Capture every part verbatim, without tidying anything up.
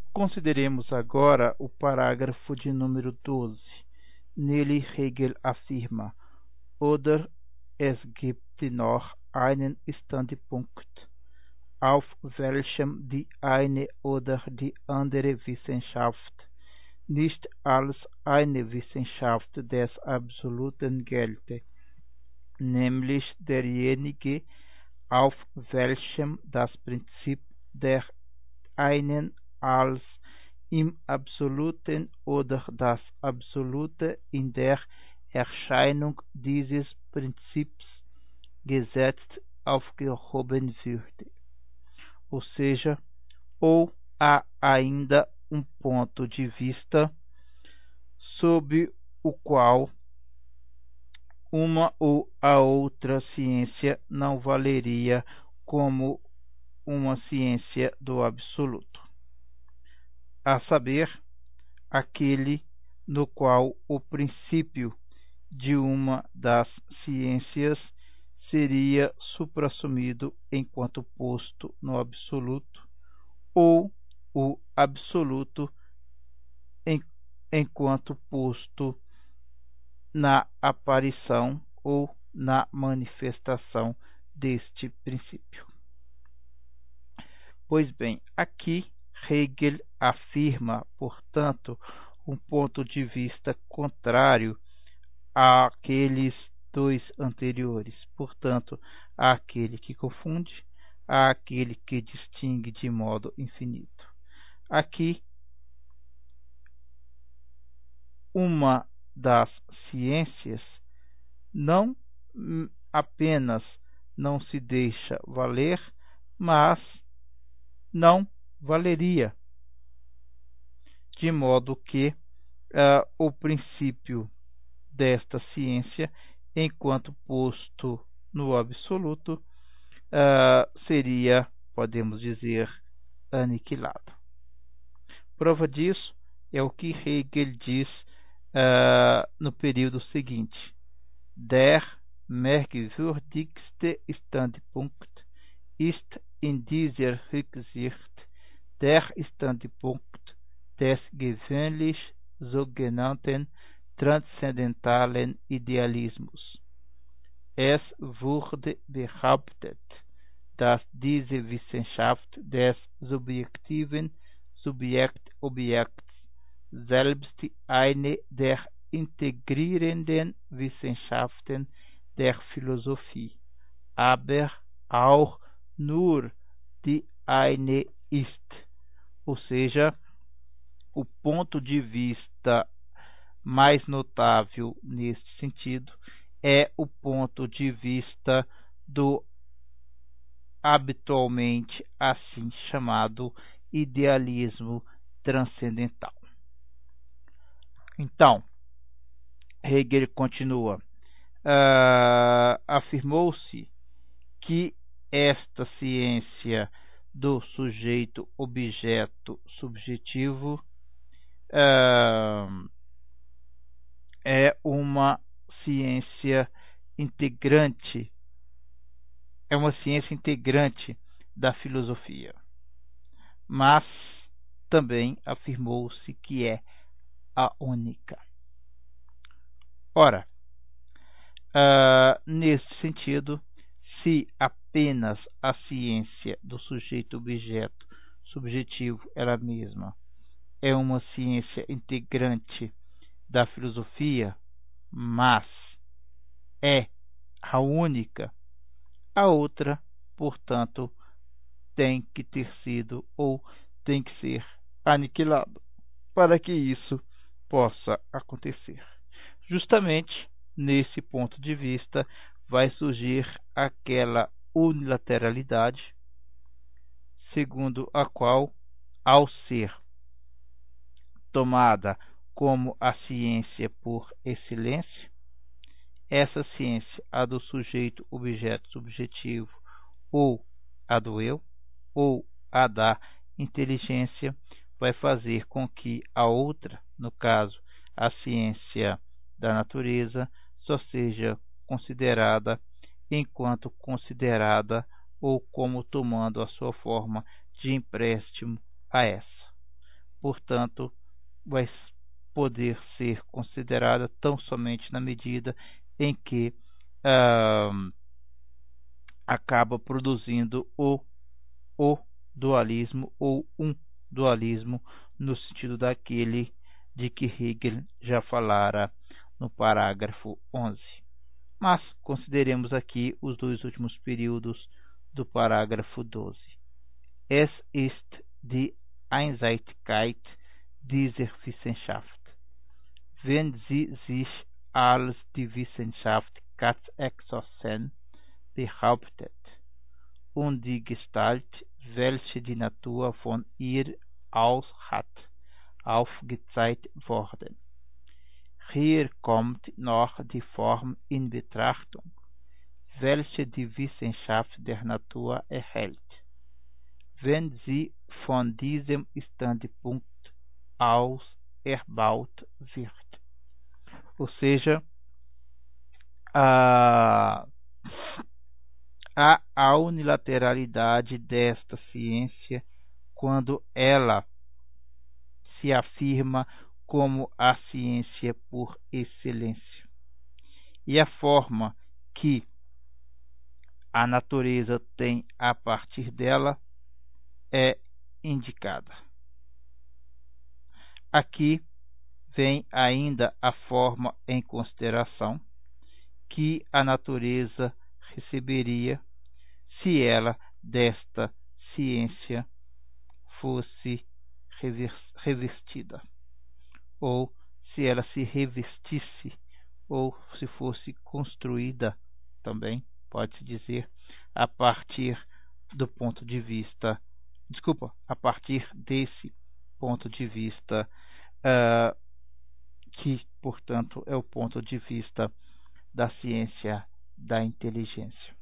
Consideremos agora o parágrafo de número doze. Nele Hegel afirma: Oder es gibt noch einen Standpunkt, auf welchem die eine oder die andere Wissenschaft nicht als eine Wissenschaft des Absoluten gelte, nämlich derjenige, auf welchem das Prinzip der einen als im Absoluten oder das Absolute in der Erscheinung dieses Prinzips gesetzt aufgehoben würde. Ou seja, ou há ainda um ponto de vista sob o qual uma ou a outra ciência não valeria como uma ciência do absoluto, a saber, aquele no qual o princípio de uma das ciências seria suprassumido enquanto posto no absoluto, ou o absoluto em, enquanto posto na aparição ou na manifestação deste princípio. Pois bem, aqui Hegel afirma, portanto, um ponto de vista contrário àqueles dois anteriores, portanto, àquele que confunde, àquele que distingue de modo infinito. Aqui, uma das ciências não apenas não se deixa valer, mas não valeria, de modo que uh, o princípio desta ciência, enquanto posto no absoluto, uh, seria, podemos dizer, aniquilado. Prova disso é o que Hegel diz uh, no período seguinte: Der merkwürdigste Standpunkt ist in dieser Rücksicht der Standpunkt des gewöhnlich sogenannten transzendentalen Idealismus. Es wurde behauptet, dass diese Wissenschaft des subjektiven Subjekt-Objekts selbst eine der integrierenden Wissenschaften der Philosophie, aber auch nur die eine ist. Ou seja, o ponto de vista mais notável neste sentido é o ponto de vista do habitualmente assim chamado idealismo transcendental. Então, Hegel continua, uh, afirmou-se que esta ciência do sujeito-objeto subjetivo uh, é uma ciência integrante, é uma ciência integrante da filosofia, mas também afirmou-se que é a única. Ora, uh, nesse sentido, se apenas a ciência do sujeito-objeto subjetivo ela mesma é uma ciência integrante da filosofia, mas é a única, a outra, portanto, tem que ter sido ou tem que ser aniquilada para que isso possa acontecer. Justamente nesse ponto de vista vai surgir aquela unilateralidade segundo a qual, ao ser tomada como a ciência por excelência, essa ciência, a do sujeito objeto subjetivo, ou a do eu, ou a da inteligência, vai fazer com que a outra, no caso, a ciência da natureza, só seja considerada enquanto considerada ou como tomando a sua forma de empréstimo a essa. portanto, vai poder ser considerada tão somente na medida em que ah, acaba produzindo o, o dualismo ou um dualismo no sentido daquele de que Hegel já falara no parágrafo onze. Mas consideremos aqui os dois últimos períodos do parágrafo doze. Es ist die Einseitigkeit dieser Wissenschaft, wenn sie sich als die Wissenschaft ganz exossen behauptet und die Gestalt, welche die Natur von ihr aus hat, aufgezeigt worden. Hier kommt noch die Form in Betrachtung, welche die Wissenschaft der Natur erhält, wenn sie von diesem Standpunkt aus erbaut wird. Ou seja, a, a unilateralidade desta ciência quando ela se afirma como a ciência por excelência. E a forma que a natureza tem a partir dela é indicada. Aqui vem ainda a forma em consideração que a natureza receberia se ela desta ciência fosse revestida, ou se ela se revestisse, ou se fosse construída, também pode-se dizer, a partir do ponto de vista, desculpa, a partir desse ponto de vista, uh, que, portanto, é o ponto de vista da ciência da inteligência.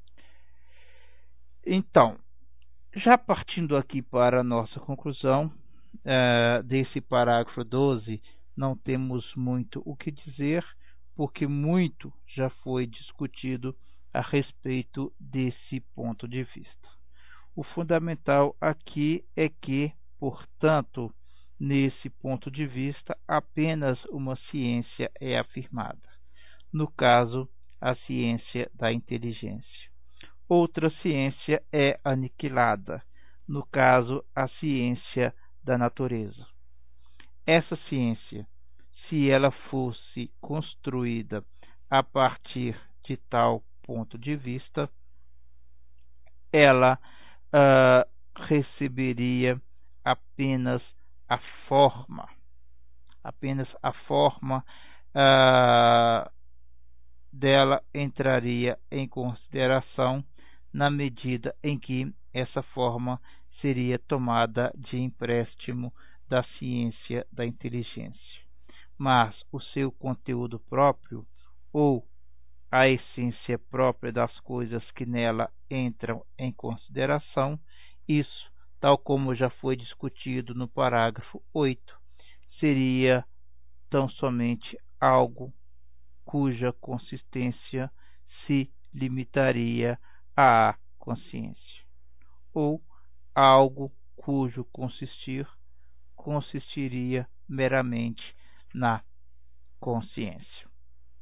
Então, já partindo aqui para a nossa conclusão, uh, desse parágrafo doze, não temos muito o que dizer, porque muito já foi discutido a respeito desse ponto de vista. O fundamental aqui é que, portanto, nesse ponto de vista, apenas uma ciência é afirmada, no caso, a ciência da inteligência. Outra ciência é aniquilada, no caso, a ciência da natureza. Essa ciência, se ela fosse construída a partir de tal ponto de vista, ela uh, receberia apenas a forma, apenas a forma uh, dela entraria em consideração na medida em que essa forma seria tomada de empréstimo da ciência da inteligência. Mas o seu conteúdo próprio, ou a essência própria das coisas que nela entram em consideração, isso, tal como já foi discutido no parágrafo oito, seria tão somente algo cuja consistência se limitaria à consciência, ou algo cujo consistir consistiria meramente na consciência.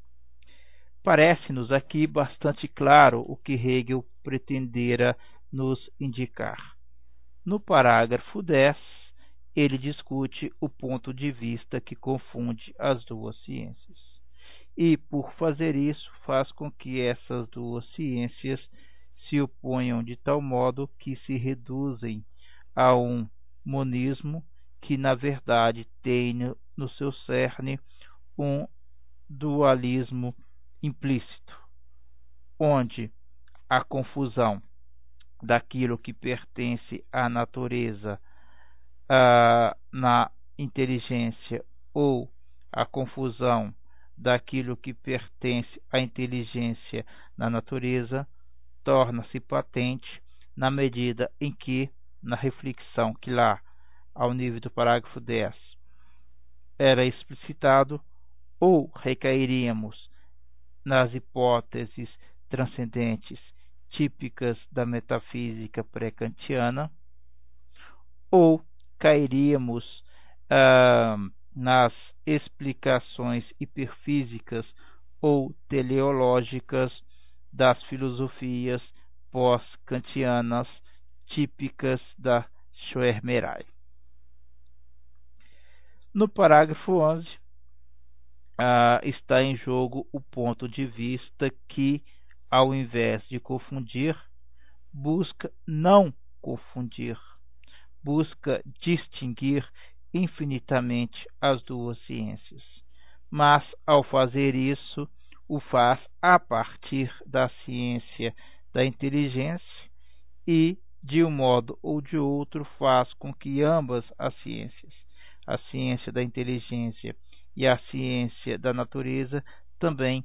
Parece-nos aqui bastante claro o que Hegel pretendera nos indicar. No parágrafo dez, ele discute o ponto de vista que confunde as duas ciências. E, por fazer isso, faz com que essas duas ciências se oponham de tal modo que se reduzem a um monismo que, na verdade, tem no seu cerne um dualismo implícito, onde a confusão daquilo que pertence à natureza uh, na inteligência, ou a confusão daquilo que pertence à inteligência na natureza, torna-se patente na medida em que, na reflexão que lá, ao nível do parágrafo dez, era explicitado, ou recairíamos nas hipóteses transcendentes típicas da metafísica pré-kantiana, ou cairíamos ah, nas explicações hiperfísicas ou teleológicas das filosofias pós-kantianas típicas da Schoenberg. No parágrafo onze, ah, está em jogo o ponto de vista que, ao invés de confundir, busca não confundir, busca distinguir infinitamente as duas ciências, mas, ao fazer isso, o faz a partir da ciência da inteligência e, de um modo ou de outro, faz com que ambas as ciências, a ciência da inteligência e a ciência da natureza, também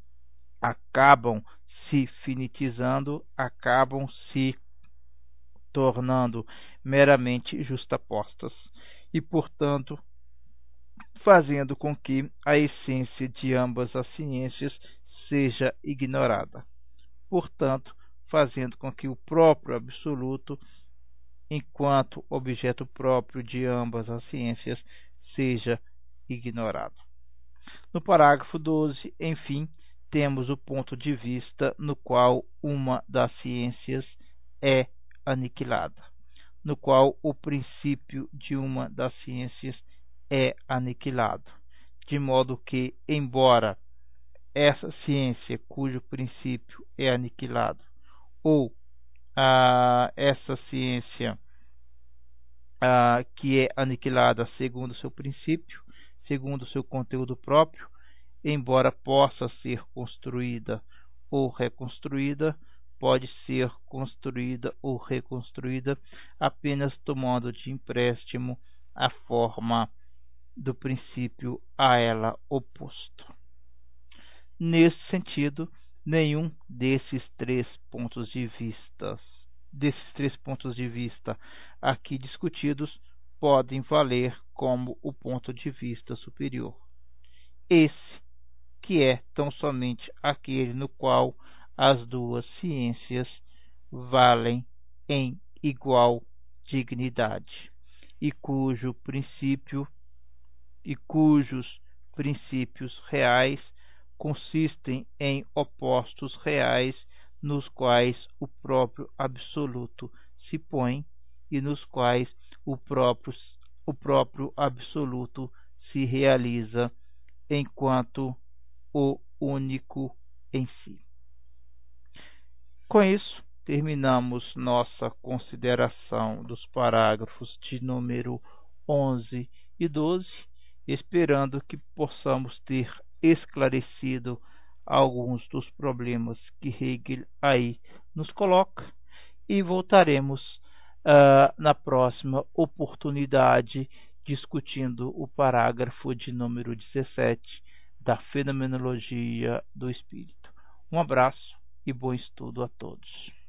acabam se finitizando, acabam se tornando meramente justapostas e, portanto, fazendo com que a essência de ambas as ciências seja ignorada. Portanto, fazendo com que o próprio absoluto, enquanto objeto próprio de ambas as ciências, seja ignorado. No parágrafo doze, enfim, temos o ponto de vista no qual uma das ciências é aniquilada, no qual o princípio de uma das ciências é aniquilado, de modo que, embora essa ciência cujo princípio é aniquilado, ou ah, essa ciência ah, que é aniquilada segundo seu princípio, segundo seu conteúdo próprio, embora possa ser construída ou reconstruída, pode ser construída ou reconstruída apenas tomando de empréstimo a forma do princípio a ela oposto. Nesse sentido, nenhum desses três pontos de vista, desses três pontos de vista aqui discutidos podem valer como o ponto de vista superior. Esse que é tão somente aquele no qual as duas ciências valem em igual dignidade e cujo princípio e cujos princípios reais consistem em opostos reais nos quais o próprio absoluto se põe e nos quais o próprio, o próprio absoluto se realiza enquanto o único em si. Com isso, terminamos nossa consideração dos parágrafos de número onze e doze, esperando que possamos ter esclarecido alguns dos problemas que Hegel aí nos coloca, e voltaremos uh, na próxima oportunidade discutindo o parágrafo de número dezessete da Fenomenologia do Espírito. Um abraço e bom estudo a todos.